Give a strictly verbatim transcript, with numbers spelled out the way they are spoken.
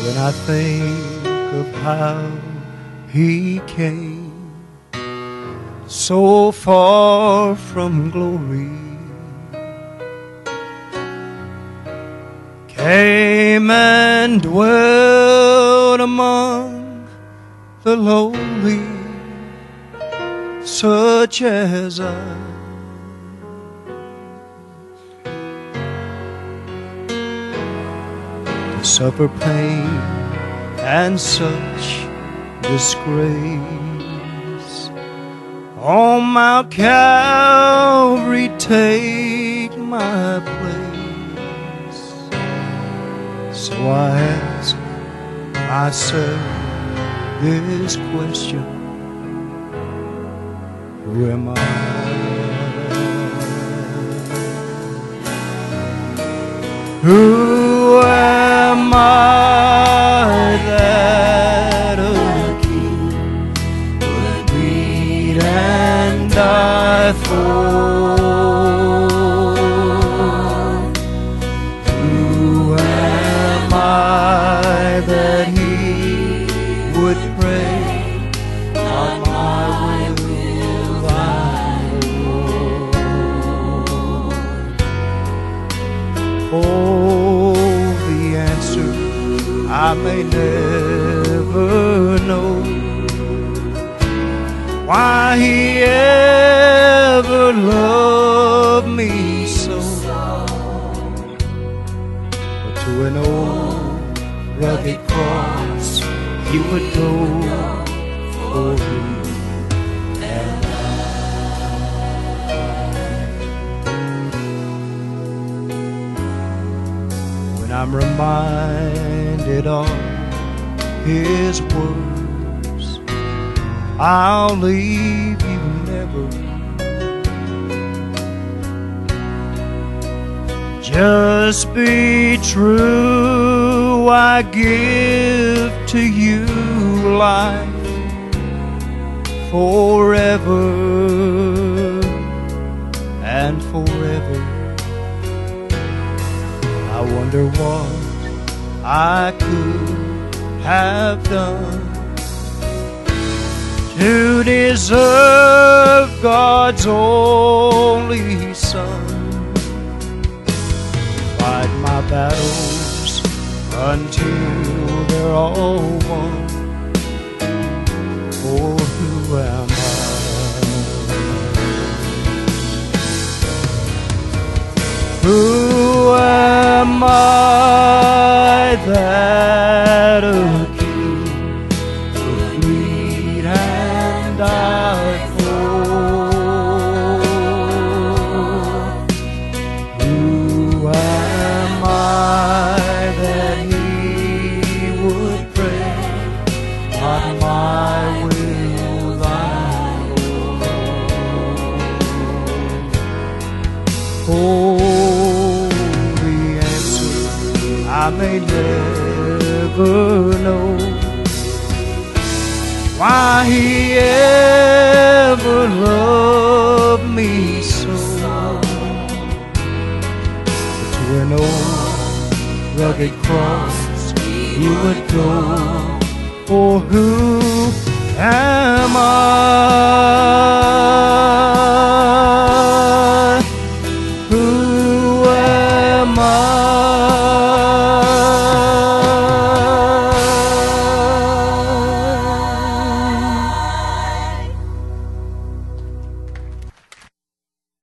when I think of how He came so far from glory, came and dwelt among the lowly, such as I. To suffer pain and such disgrace, on Mount Calvary take my place. So I ask myself this question: who am I? Who am I that a king would bleed and die for? Who am I that He would pray, not my will, thy Lord? Oh, the answer I may never know, why He ever loved me so. But to an old rugged cross He would go for me and I. When I'm reminded of His words, I'll leave you never. Just be true, I give to you life forever and forever. I wonder what I could have done to deserve God's only Son. Fight my battles until they're all won. For who am I? Who am I that a king would bleed and die for? Who am I that He would pray, not my will, thy Lord? Oh, I may never know why He ever loved me so. But to an old rugged cross He would go. For who am I?